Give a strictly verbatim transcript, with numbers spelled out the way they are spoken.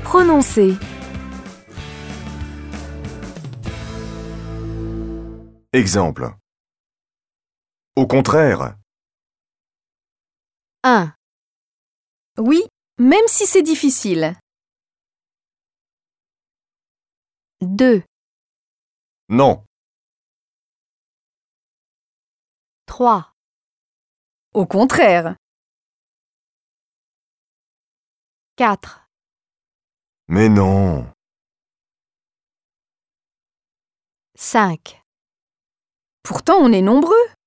Prononcer. Exemple. Au contraire. un. Oui, même si c'est difficile. deux. Non. trois. Au contraire. quatre. Mais non. cinq. Pourtant, on est nombreux.